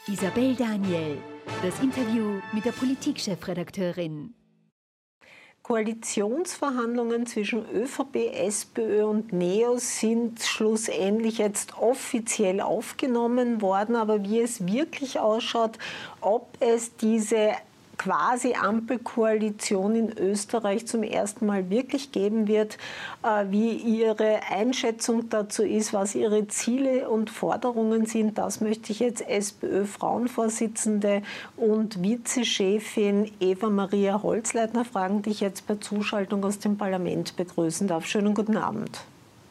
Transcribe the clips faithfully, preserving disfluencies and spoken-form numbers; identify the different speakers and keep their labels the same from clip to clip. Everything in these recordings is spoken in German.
Speaker 1: Isabel Daniel, das Interview mit der Politikchefredakteurin.
Speaker 2: Koalitionsverhandlungen zwischen ÖVP, SPÖ und NEOS sind schlussendlich jetzt offiziell aufgenommen worden. Aber wie es wirklich ausschaut, ob es diese quasi Ampelkoalition in Österreich zum ersten Mal wirklich geben wird, wie Ihre Einschätzung dazu ist, was Ihre Ziele und Forderungen sind, das möchte ich jetzt SPÖ-Frauenvorsitzende und Vizechefin Eva-Maria Holzleitner fragen, die ich jetzt per Zuschaltung aus dem Parlament begrüßen darf. Schönen guten Abend.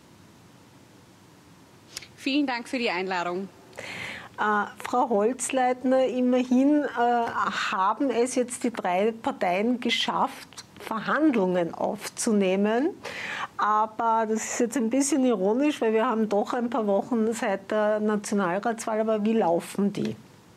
Speaker 3: Vielen Dank für die Einladung.
Speaker 2: Äh, Frau Holzleitner, immerhin äh, haben es jetzt die drei Parteien geschafft, Verhandlungen aufzunehmen. Aber das ist jetzt ein bisschen ironisch, weil wir haben doch ein paar Wochen seit der Nationalratswahl. Aber wie laufen die?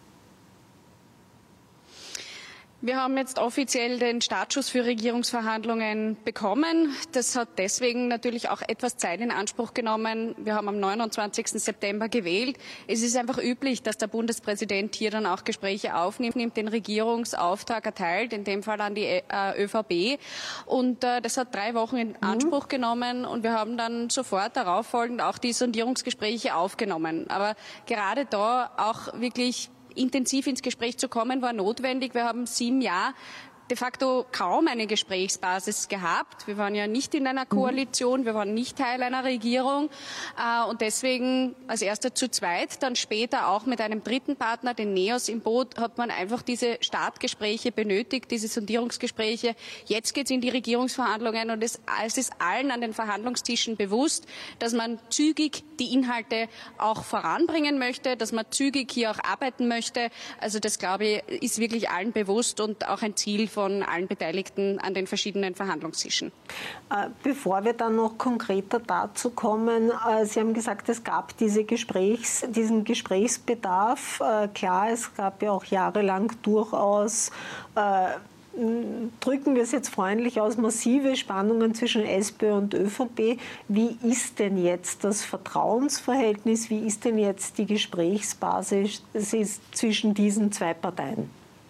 Speaker 3: Wir haben jetzt offiziell den Startschuss für Regierungsverhandlungen bekommen. Das hat deswegen natürlich auch etwas Zeit in Anspruch genommen. Wir haben am neunundzwanzigsten September gewählt. Es ist einfach üblich, dass der Bundespräsident hier dann auch Gespräche aufnimmt, den Regierungsauftrag erteilt, in dem Fall an die äh, ÖVP. Und äh, das hat drei Wochen in Anspruch mhm. genommen und wir haben dann sofort darauf folgend auch die Sondierungsgespräche aufgenommen. Aber gerade da auch wirklich intensiv ins Gespräch zu kommen, war notwendig. Wir haben sieben Jahre de facto kaum eine Gesprächsbasis gehabt. Wir waren ja nicht in einer Koalition, wir waren nicht Teil einer Regierung und deswegen als erster zu zweit, dann später auch mit einem dritten Partner, den NEOS im Boot, hat man einfach diese Startgespräche benötigt, diese Sondierungsgespräche. Jetzt geht es in die Regierungsverhandlungen und es, es ist allen an den Verhandlungstischen bewusst, dass man zügig die Inhalte auch voranbringen möchte, dass man zügig hier auch arbeiten möchte. Also das, glaube ich, ist wirklich allen bewusst und auch ein Ziel von von allen Beteiligten an den verschiedenen Verhandlungstischen.
Speaker 2: Bevor wir dann noch konkreter dazu kommen, Sie haben gesagt, es gab diese Gesprächs, diesen Gesprächsbedarf. Klar, es gab ja auch jahrelang durchaus, drücken wir es jetzt freundlich aus, massive Spannungen zwischen SPÖ und ÖVP. Wie ist denn jetzt das Vertrauensverhältnis, wie ist denn jetzt die Gesprächsbasis zwischen diesen zwei Parteien?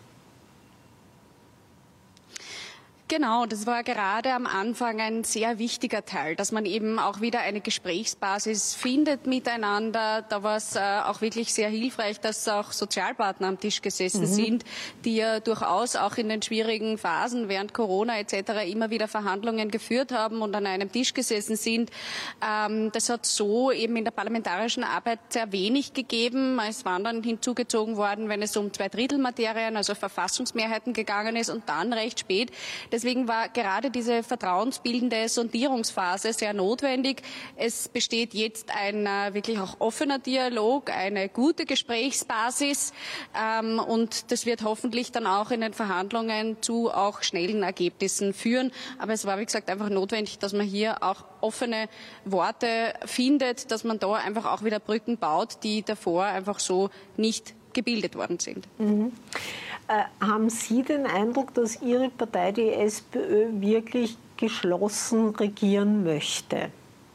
Speaker 3: Genau, das war gerade am Anfang ein sehr wichtiger Teil, dass man eben auch wieder eine Gesprächsbasis findet miteinander. Da war es äh, auch wirklich sehr hilfreich, dass auch Sozialpartner am Tisch gesessen mhm. sind, die ja durchaus auch in den schwierigen Phasen während Corona et cetera immer wieder Verhandlungen geführt haben und an einem Tisch gesessen sind. Ähm, das hat so eben in der parlamentarischen Arbeit sehr wenig gegeben. Es waren dann hinzugezogen worden, wenn es um Zweidrittelmaterien, also Verfassungsmehrheiten gegangen ist und dann recht spät. Das Deswegen war gerade diese vertrauensbildende Sondierungsphase sehr notwendig. Es besteht jetzt ein äh, wirklich auch offener Dialog, eine gute Gesprächsbasis ähm, und das wird hoffentlich dann auch in den Verhandlungen zu auch schnellen Ergebnissen führen. Aber es war, wie gesagt, einfach notwendig, dass man hier auch offene Worte findet, dass man da einfach auch wieder Brücken baut, die davor einfach so nicht gebildet worden sind.
Speaker 2: Mhm. Äh, haben Sie den Eindruck, dass Ihre Partei, die SPÖ, wirklich geschlossen regieren möchte?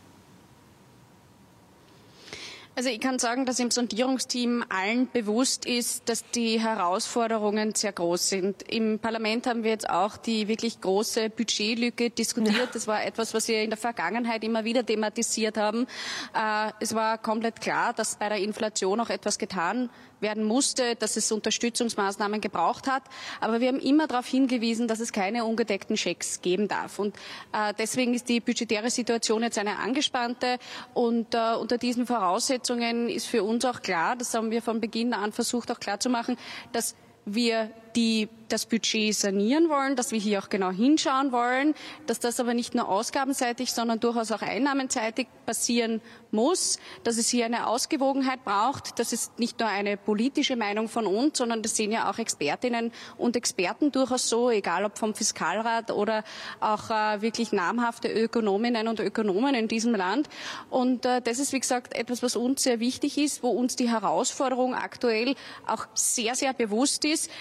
Speaker 3: Also ich kann sagen, dass im Sondierungsteam allen bewusst ist, dass die Herausforderungen sehr groß sind. Im Parlament haben wir jetzt auch die wirklich große Budgetlücke diskutiert. Das war etwas, was wir in der Vergangenheit immer wieder thematisiert haben. Äh, es war komplett klar, dass bei der Inflation auch etwas getan werden musste, dass es Unterstützungsmaßnahmen gebraucht hat. Aber wir haben immer darauf hingewiesen, dass es keine ungedeckten Schecks geben darf. Und äh, deswegen ist die budgetäre Situation jetzt eine angespannte. Und äh, unter diesen Voraussetzungen ist für uns auch klar, das haben wir von Beginn an versucht auch klarzumachen, dass wir die das Budget sanieren wollen, dass wir hier auch genau hinschauen wollen, dass das aber nicht nur ausgabenseitig, sondern durchaus auch einnahmenseitig passieren muss, dass es hier eine Ausgewogenheit braucht. Das ist nicht nur eine politische Meinung von uns, sondern das sehen ja auch Expertinnen und Experten durchaus so, egal ob vom Fiskalrat oder auch äh, wirklich namhafte Ökonominnen und Ökonomen in diesem Land. Und äh, das ist, wie gesagt, etwas, was uns sehr wichtig ist, wo uns die Herausforderung aktuell auch sehr, sehr bewusst ist. Wir wollen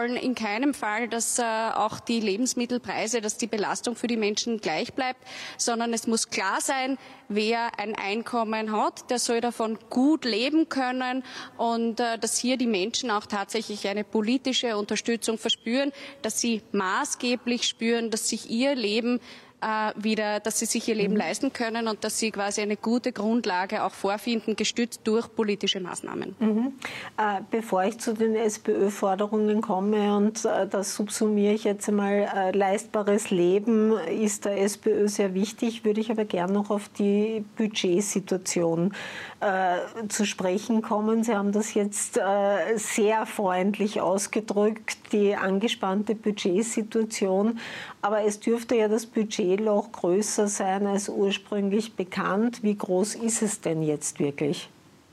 Speaker 3: wollen in keinem Fall, dass äh, auch die Lebensmittelpreise, dass die Belastung für die Menschen gleich bleibt, sondern es muss klar sein, wer ein Einkommen hat, der soll davon gut leben können und äh, dass hier die Menschen auch tatsächlich eine politische Unterstützung verspüren, dass sie maßgeblich spüren, dass sich ihr Leben äh, wieder, dass sie sich ihr Leben mhm. leisten können und dass sie quasi eine gute Grundlage auch vorfinden, gestützt durch politische Maßnahmen.
Speaker 2: Mhm. Äh, bevor ich zu den SPÖ-Forderungen komme, und äh, das subsumiere ich jetzt einmal, äh, leistbares Leben ist der SPÖ sehr wichtig, würde ich aber gerne noch auf die Budgetsituation äh, zu sprechen kommen. Sie haben das jetzt äh, sehr freundlich ausgedrückt, die angespannte Budgetsituation, aber es dürfte ja das Budgetloch größer sein als ursprünglich bekannt. Wie groß ist es denn jetzt wirklich?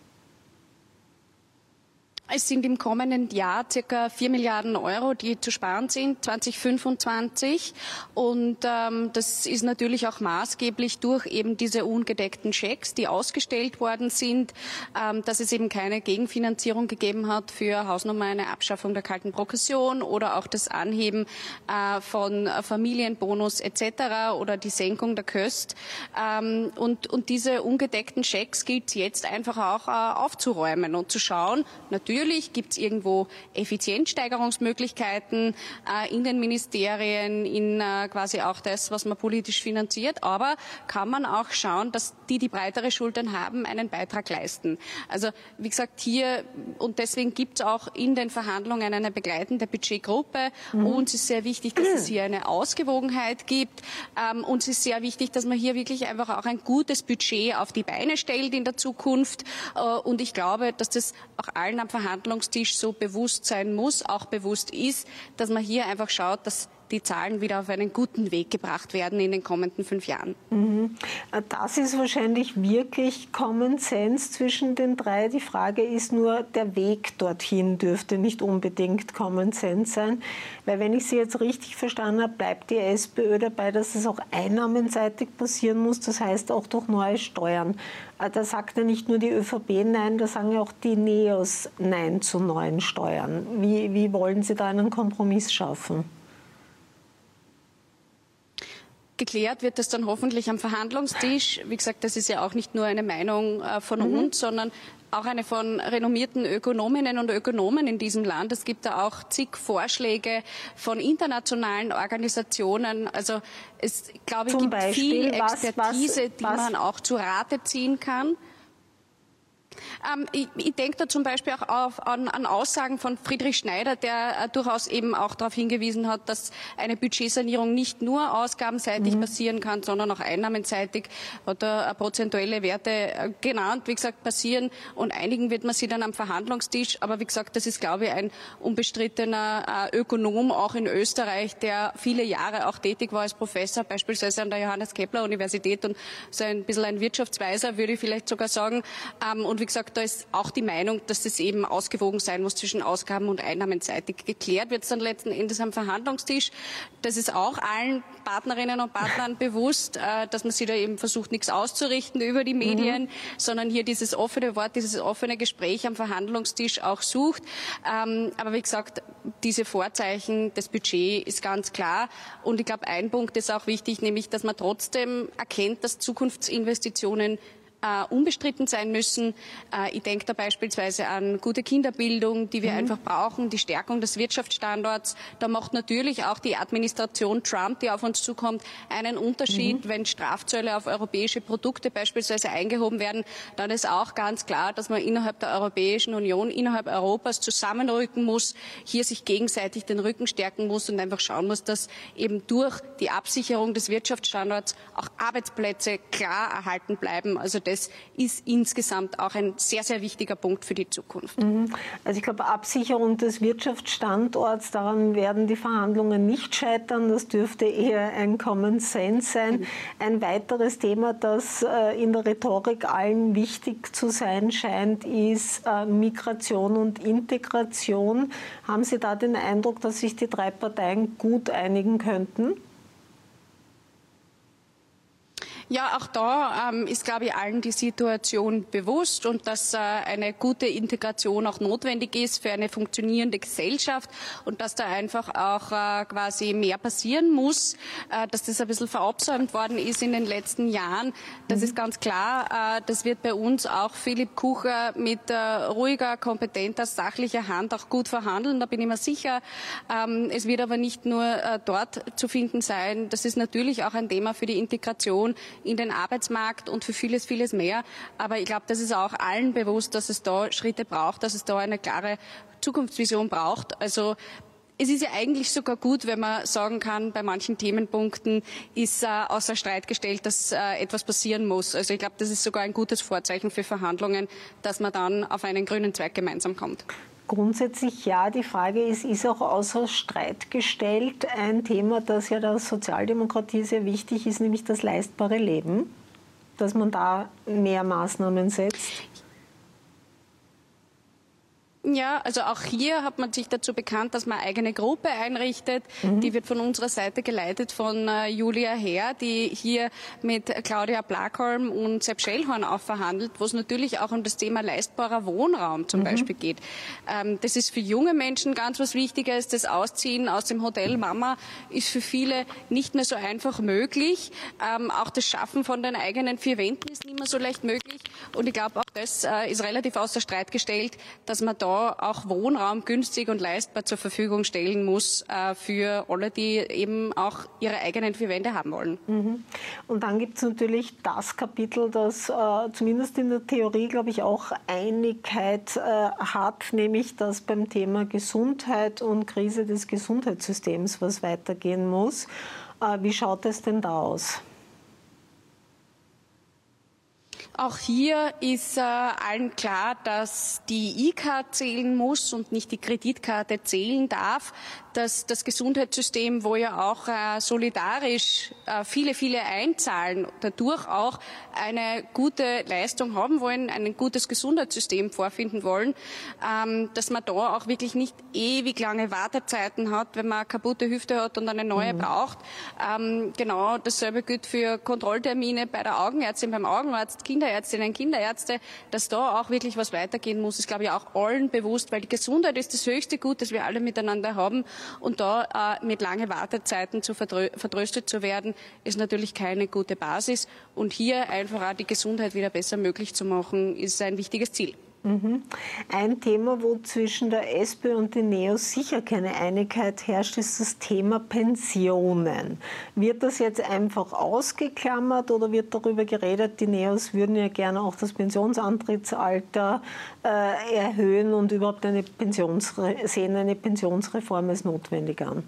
Speaker 3: Es sind im kommenden Jahr circa vier Milliarden Euro, die zu sparen sind, zweitausendfünfundzwanzig. Und ähm, das ist natürlich auch maßgeblich durch eben diese ungedeckten Schecks, die ausgestellt worden sind, ähm, dass es eben keine Gegenfinanzierung gegeben hat für Hausnummer eine Abschaffung der kalten Progression oder auch das Anheben äh, von Familienbonus et cetera oder die Senkung der Köst. Ähm, und, und diese ungedeckten Schecks gilt es jetzt einfach auch äh, aufzuräumen und zu schauen, natürlich Natürlich gibt es irgendwo Effizienzsteigerungsmöglichkeiten äh, in den Ministerien, in äh, quasi auch das, was man politisch finanziert. Aber kann man auch schauen, dass die, die breitere Schultern haben, einen Beitrag leisten. Also wie gesagt, hier, und deswegen gibt es auch in den Verhandlungen eine begleitende Budgetgruppe. Mhm. Uns ist sehr wichtig, dass es hier eine Ausgewogenheit gibt. Ähm, uns ist sehr wichtig, dass man hier wirklich einfach auch ein gutes Budget auf die Beine stellt in der Zukunft. Äh, und ich glaube, dass das auch allen am Verhandlungstisch so bewusst sein muss, auch bewusst ist, dass man hier einfach schaut, dass die Zahlen wieder auf einen guten Weg gebracht werden in den kommenden fünf Jahren.
Speaker 2: Mhm. Das ist wahrscheinlich wirklich Common Sense zwischen den drei. Die Frage ist nur, der Weg dorthin dürfte nicht unbedingt Common Sense sein. Weil wenn ich Sie jetzt richtig verstanden habe, bleibt die SPÖ dabei, dass es auch einnahmenseitig passieren muss, das heißt auch durch neue Steuern. Da sagt ja nicht nur die ÖVP Nein, da sagen ja auch die Neos Nein zu neuen Steuern. Wie, wie wollen Sie da einen Kompromiss schaffen?
Speaker 3: Geklärt wird das dann hoffentlich am Verhandlungstisch. Wie gesagt, das ist ja auch nicht nur eine Meinung äh, von mhm. uns, sondern auch eine von renommierten Ökonominnen und Ökonomen in diesem Land. Es gibt da auch zig Vorschläge von internationalen Organisationen. Also es, glaube ich,
Speaker 2: Zum
Speaker 3: gibt
Speaker 2: Beispiel,
Speaker 3: viel Expertise,
Speaker 2: was, was,
Speaker 3: die
Speaker 2: was?
Speaker 3: man auch zu Rate ziehen kann. Ähm, ich ich denke da zum Beispiel auch auf, an, an Aussagen von Friedrich Schneider, der äh, durchaus eben auch darauf hingewiesen hat, dass eine Budgetsanierung nicht nur ausgabenseitig mhm. passieren kann, sondern auch einnahmenseitig. Hat er äh, prozentuelle Werte äh, genannt, wie gesagt, passieren. Und einigen wird man sie dann am Verhandlungstisch. Aber wie gesagt, das ist, glaube ich, ein unbestrittener äh, Ökonom, auch in Österreich, der viele Jahre auch tätig war als Professor, beispielsweise an der Johannes Kepler Universität und so ein bisschen ein Wirtschaftsweiser, würde ich vielleicht sogar sagen. Ähm, und wie gesagt, da ist auch die Meinung, dass das eben ausgewogen sein muss zwischen Ausgaben- und einnahmenseitig. Geklärt wird es dann letzten Endes am Verhandlungstisch. Das ist auch allen Partnerinnen und Partnern bewusst, äh, dass man sich da eben versucht, nichts auszurichten über die Medien, mhm. sondern hier dieses offene Wort, dieses offene Gespräch am Verhandlungstisch auch sucht. Ähm, aber wie gesagt, diese Vorzeichen des Budgets ist ganz klar. Und ich glaube, ein Punkt ist auch wichtig, nämlich, dass man trotzdem erkennt, dass Zukunftsinvestitionen Uh, unbestritten sein müssen. Uh, ich denke da beispielsweise an gute Kinderbildung, die wir mhm. einfach brauchen, die Stärkung des Wirtschaftsstandorts. Da macht natürlich auch die Administration Trump, die auf uns zukommt, einen Unterschied. Mhm. Wenn Strafzölle auf europäische Produkte beispielsweise eingehoben werden, dann ist auch ganz klar, dass man innerhalb der Europäischen Union, innerhalb Europas zusammenrücken muss, hier sich gegenseitig den Rücken stärken muss und einfach schauen muss, dass eben durch die Absicherung des Wirtschaftsstandorts auch Arbeitsplätze klar erhalten bleiben. Also das ist insgesamt auch ein sehr, sehr wichtiger Punkt für die Zukunft.
Speaker 2: Also ich glaube, Absicherung des Wirtschaftsstandorts, daran werden die Verhandlungen nicht scheitern. Das dürfte eher ein Common Sense sein. Ein weiteres Thema, das in der Rhetorik allen wichtig zu sein scheint, ist Migration und Integration. Haben Sie da den Eindruck, dass sich die drei Parteien gut einigen könnten?
Speaker 3: Ja, auch da ähm, ist, glaube ich, allen die Situation bewusst und dass äh, eine gute Integration auch notwendig ist für eine funktionierende Gesellschaft und dass da einfach auch äh, quasi mehr passieren muss, äh, dass das ein bisschen verabsäumt worden ist in den letzten Jahren. Das mhm. ist ganz klar. Äh, das wird bei uns auch Philipp Kucher mit äh, ruhiger, kompetenter, sachlicher Hand auch gut verhandeln. Da bin ich mir sicher. Ähm, es wird aber nicht nur äh, dort zu finden sein. Das ist natürlich auch ein Thema für die Integration in den Arbeitsmarkt und für vieles, vieles mehr. Aber ich glaube, das ist auch allen bewusst, dass es da Schritte braucht, dass es da eine klare Zukunftsvision braucht. Also es ist ja eigentlich sogar gut, wenn man sagen kann, bei manchen Themenpunkten ist äh, außer Streit gestellt, dass äh, etwas passieren muss. Also ich glaube, das ist sogar ein gutes Vorzeichen für Verhandlungen, dass man dann auf einen grünen Zweig gemeinsam kommt.
Speaker 2: Grundsätzlich ja, die Frage ist, ist auch außer Streit gestellt ein Thema, das ja der Sozialdemokratie sehr wichtig ist, nämlich das leistbare Leben, dass man da mehr Maßnahmen setzt?
Speaker 3: Ja, also auch hier hat man sich dazu bekannt, dass man eine eigene Gruppe einrichtet. Mhm. Die wird von unserer Seite geleitet von äh, Julia Herr, die hier mit Claudia Blackholm und Sepp Schellhorn auch verhandelt, wo es natürlich auch um das Thema leistbarer Wohnraum zum mhm. Beispiel geht. Ähm, das ist für junge Menschen ganz was Wichtiges. Das Ausziehen aus dem Hotel Mama ist für viele nicht mehr so einfach möglich. Ähm, auch das Schaffen von den eigenen vier Wänden ist nicht mehr so leicht möglich. Und ich glaube, auch das äh, ist relativ außer Streit gestellt, dass man da auch Wohnraum günstig und leistbar zur Verfügung stellen muss äh, für alle, die eben auch ihre eigenen vier Wände haben wollen.
Speaker 2: Mhm. Und dann gibt es natürlich das Kapitel, das äh, zumindest in der Theorie, glaube ich, auch Einigkeit äh, hat, nämlich dass beim Thema Gesundheit und Krise des Gesundheitssystems was weitergehen muss. Äh, wie schaut es denn da aus?
Speaker 3: Auch hier ist äh, allen klar, dass die E-Card zählen muss und nicht die Kreditkarte zählen darf. Dass das Gesundheitssystem, wo ja auch äh, solidarisch äh, viele, viele einzahlen, dadurch auch eine gute Leistung haben wollen, ein gutes Gesundheitssystem vorfinden wollen, ähm, dass man da auch wirklich nicht ewig lange Wartezeiten hat, wenn man eine kaputte Hüfte hat und eine neue mhm. braucht. Ähm, genau dasselbe gilt für Kontrolltermine bei der Augenärztin, beim Augenarzt, Kinderärztinnen, Kinderärzte, dass da auch wirklich was weitergehen muss, ist, glaube ich, auch allen bewusst, weil die Gesundheit ist das höchste Gut, das wir alle miteinander haben. Und da äh, mit langen Wartezeiten zu verdrö vertröstet zu werden, ist natürlich keine gute Basis. Und hier einfach auch die Gesundheit wieder besser möglich zu machen, ist ein wichtiges Ziel.
Speaker 2: Mhm. Ein Thema, wo zwischen der SPÖ und den Neos sicher keine Einigkeit herrscht, ist das Thema Pensionen. Wird das jetzt einfach ausgeklammert oder wird darüber geredet, die Neos würden ja gerne auch das Pensionsantrittsalter äh, erhöhen und überhaupt eine Pensionsre sehen eine Pensionsreform als notwendig an?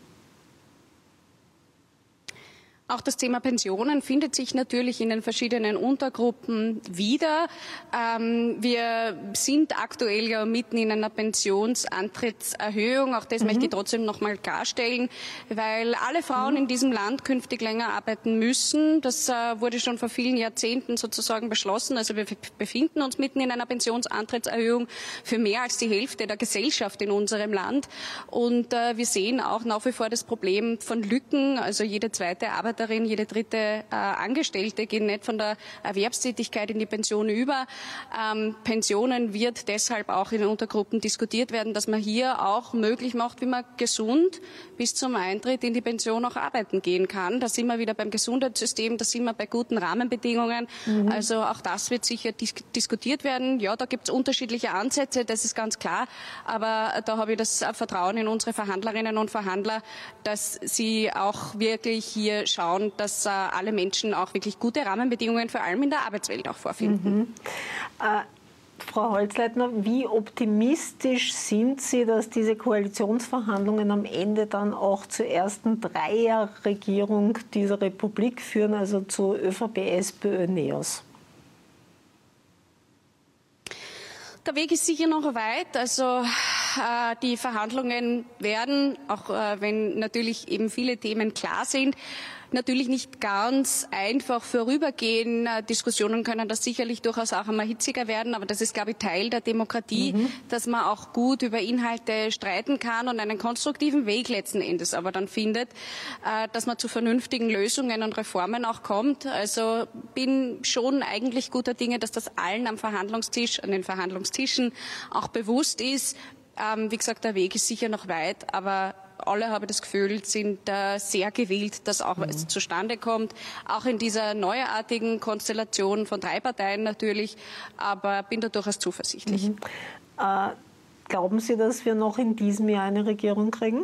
Speaker 3: Auch das Thema Pensionen findet sich natürlich in den verschiedenen Untergruppen wieder. Ähm, wir sind aktuell ja mitten in einer Pensionsantrittserhöhung. Auch das mhm. möchte ich trotzdem noch mal klarstellen, weil alle Frauen mhm. in diesem Land künftig länger arbeiten müssen. Das äh, wurde schon vor vielen Jahrzehnten sozusagen beschlossen. Also wir befinden uns mitten in einer Pensionsantrittserhöhung für mehr als die Hälfte der Gesellschaft in unserem Land. Und äh, wir sehen auch nach wie vor das Problem von Lücken. Also jede zweite Arbeiterin, jede dritte äh, Angestellte gehen nicht von der Erwerbstätigkeit in die Pension über. Ähm, Pensionen wird deshalb auch in den Untergruppen diskutiert werden, dass man hier auch möglich macht, wie man gesund bis zum Eintritt in die Pension auch arbeiten gehen kann. Da sind wir wieder beim Gesundheitssystem, da sind wir bei guten Rahmenbedingungen. Mhm. Also auch das wird sicher dis diskutiert werden. Ja, da gibt es unterschiedliche Ansätze, das ist ganz klar. Aber da habe ich das Vertrauen in unsere Verhandlerinnen und Verhandler, dass sie auch wirklich hier schauen, dass äh, alle Menschen auch wirklich gute Rahmenbedingungen vor allem in der Arbeitswelt auch vorfinden.
Speaker 2: Mhm. Äh, Frau Holzleitner, wie optimistisch sind Sie, dass diese Koalitionsverhandlungen am Ende dann auch zur ersten Dreierregierung dieser Republik führen, also zu ÖVP, SPÖ, Neos?
Speaker 3: Der Weg ist sicher noch weit. Also äh, die Verhandlungen werden, auch äh, wenn natürlich eben viele Themen klar sind, natürlich nicht ganz einfach vorübergehen. Diskussionen können das sicherlich durchaus auch einmal hitziger werden, aber das ist, glaube ich, Teil der Demokratie, mhm. dass man auch gut über Inhalte streiten kann und einen konstruktiven Weg letzten Endes aber dann findet, dass man zu vernünftigen Lösungen und Reformen auch kommt. Also bin schon eigentlich guter Dinge, dass das allen am Verhandlungstisch, an den Verhandlungstischen auch bewusst ist. Wie gesagt, der Weg ist sicher noch weit, aber alle, habe ich das Gefühl, sind äh, sehr gewillt, dass auch mhm. es zustande kommt. Auch in dieser neuartigen Konstellation von drei Parteien natürlich, aber bin da durchaus zuversichtlich.
Speaker 2: Mhm. Äh, glauben Sie, dass wir noch in diesem Jahr eine Regierung kriegen?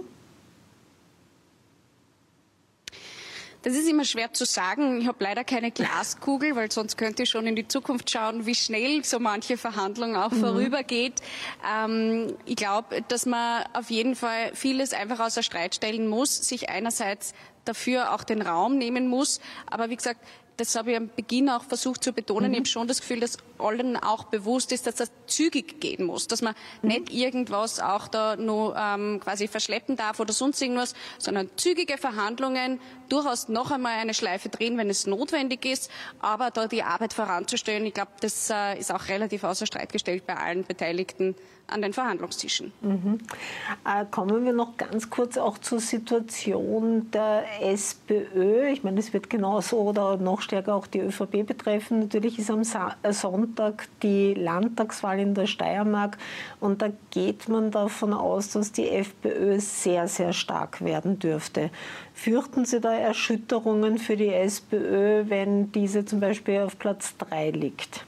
Speaker 3: Das ist immer schwer zu sagen. Ich habe leider keine Glaskugel, weil sonst könnte ich schon in die Zukunft schauen, wie schnell so manche Verhandlung auch mhm. vorübergeht. Ähm, ich glaube, dass man auf jeden Fall vieles einfach außer Streit stellen muss, sich einerseits dafür auch den Raum nehmen muss. Aber wie gesagt, das habe ich am Beginn auch versucht zu betonen. Mhm. Ich habe schon das Gefühl, dass allen auch bewusst ist, dass das zügig gehen muss, dass man mhm. nicht irgendwas auch da nur ähm, quasi verschleppen darf oder sonst irgendwas, sondern zügige Verhandlungen, durchaus noch einmal eine Schleife drehen, wenn es notwendig ist, aber da die Arbeit voranzustellen, ich glaube, das äh, ist auch relativ außer Streit gestellt bei allen Beteiligten an den Verhandlungstischen.
Speaker 2: Mhm. Äh, kommen wir noch ganz kurz auch zur Situation der SPÖ. Ich meine, es wird genauso oder noch stärker auch die ÖVP betreffen. Natürlich ist am Sa- Sonntag die Landtagswahl in der Steiermark und da geht man davon aus, dass die FPÖ sehr, sehr stark werden dürfte. Fürchten Sie da Erschütterungen für die SPÖ, wenn diese zum Beispiel auf Platz drei liegt?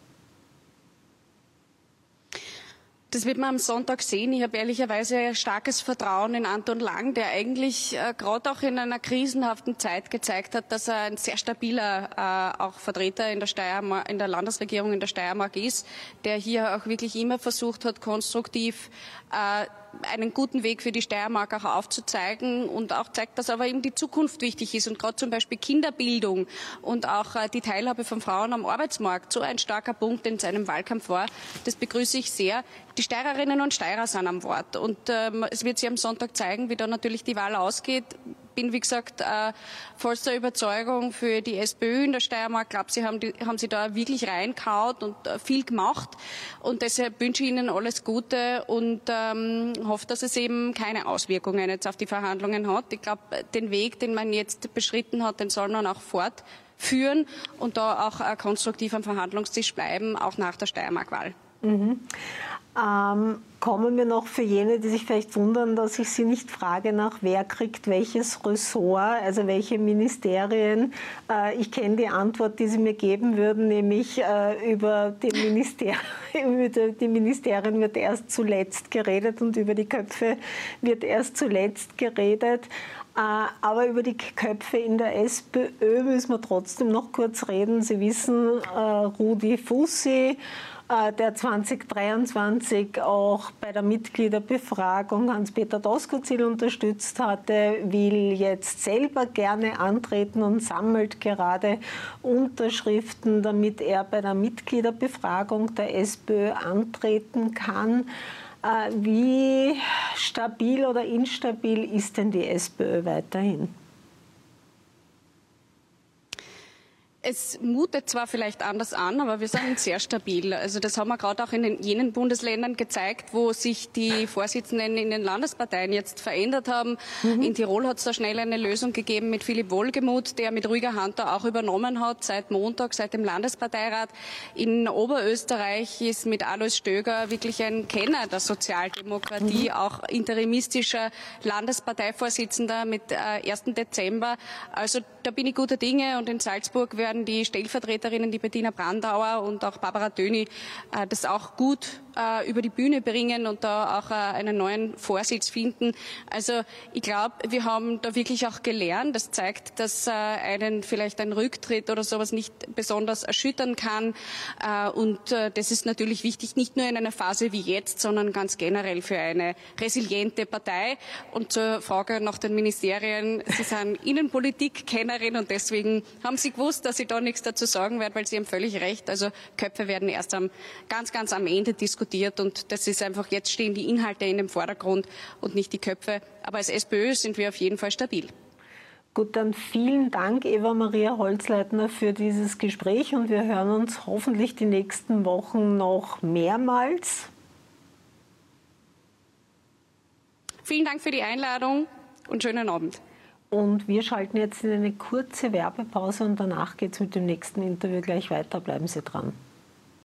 Speaker 3: Das wird man am Sonntag sehen. Ich habe ehrlicherweise starkes Vertrauen in Anton Lang, der eigentlich äh, gerade auch in einer krisenhaften Zeit gezeigt hat, dass er ein sehr stabiler äh, auch Vertreter in der Steiermark, in der Landesregierung in der Steiermark ist, der hier auch wirklich immer versucht hat, konstruktiv äh, einen guten Weg für die Steiermark auch aufzuzeigen und auch zeigt, dass aber eben die Zukunft wichtig ist und gerade zum Beispiel Kinderbildung und auch äh, die Teilhabe von Frauen am Arbeitsmarkt so ein starker Punkt in seinem Wahlkampf war. Das begrüße ich sehr. Die Steirerinnen und Steirer sind am Wort und ähm, es wird sich am Sonntag zeigen, wie da natürlich die Wahl ausgeht. Bin, wie gesagt, äh, vollster Überzeugung für die SPÖ in der Steiermark. Ich glaube, sie haben, die, haben sie da wirklich reingehauen und äh, viel gemacht. Und deshalb wünsche ich Ihnen alles Gute und ähm, hoffe, dass es eben keine Auswirkungen jetzt auf die Verhandlungen hat. Ich glaube, den Weg, den man jetzt beschritten hat, den soll man auch fortführen und da auch äh, konstruktiv am Verhandlungstisch bleiben, auch nach der Steiermark-Wahl.
Speaker 2: Mhm. Ähm, kommen wir noch für jene, die sich vielleicht wundern, dass ich Sie nicht frage nach, wer kriegt welches Ressort, also welche Ministerien. Äh, ich kenne die Antwort, die Sie mir geben würden, nämlich äh, über, den Minister über die Ministerien wird erst zuletzt geredet und über die Köpfe wird erst zuletzt geredet. Äh, aber über die Köpfe in der SPÖ müssen wir trotzdem noch kurz reden. Sie wissen, äh, Rudi Fussi, der zwanzig dreiundzwanzig auch bei der Mitgliederbefragung Hans-Peter Doskozil unterstützt hatte, will jetzt selber gerne antreten und sammelt gerade Unterschriften, damit er bei der Mitgliederbefragung der SPÖ antreten kann. Wie stabil oder instabil ist denn die SPÖ weiterhin?
Speaker 3: Es mutet zwar vielleicht anders an, aber wir sind sehr stabil. Also das haben wir gerade auch in den, jenen Bundesländern gezeigt, wo sich die Vorsitzenden in den Landesparteien jetzt verändert haben. Mhm. In Tirol hat es da schnell eine Lösung gegeben mit Philipp Wohlgemuth, der mit ruhiger Hand da auch übernommen hat, seit Montag, seit dem Landesparteirat. In Oberösterreich ist mit Alois Stöger wirklich ein Kenner der Sozialdemokratie, mhm. auch interimistischer Landesparteivorsitzender mit äh, ersten Dezember. Also da bin ich guter Dinge und in Salzburg werden die Stellvertreterinnen, die Bettina Brandauer und auch Barbara Döni, äh, das auch gut äh, über die Bühne bringen und da auch äh, einen neuen Vorsitz finden. Also ich glaube, wir haben da wirklich auch gelernt. Das zeigt, dass äh, einen vielleicht ein Rücktritt oder sowas nicht besonders erschüttern kann. Äh, und äh, das ist natürlich wichtig, nicht nur in einer Phase wie jetzt, sondern ganz generell für eine resiliente Partei. Und zur Frage nach den Ministerien, Sie sind Innenpolitik-Kennerin und deswegen haben Sie gewusst, dass ich da nichts dazu sagen werde, weil Sie haben völlig recht. Also Köpfe werden erst am, ganz, ganz am Ende diskutiert. diskutiert. Und das ist einfach, jetzt stehen die Inhalte in dem Vordergrund und nicht die Köpfe. Aber als SPÖ sind wir auf jeden Fall stabil.
Speaker 2: Gut, dann vielen Dank, Eva-Maria Holzleitner, für dieses Gespräch und wir hören uns hoffentlich die nächsten Wochen noch mehrmals.
Speaker 3: Vielen Dank für die Einladung und schönen Abend.
Speaker 2: Und wir schalten jetzt in eine kurze Werbepause und danach geht es mit dem nächsten Interview gleich weiter. Bleiben Sie dran.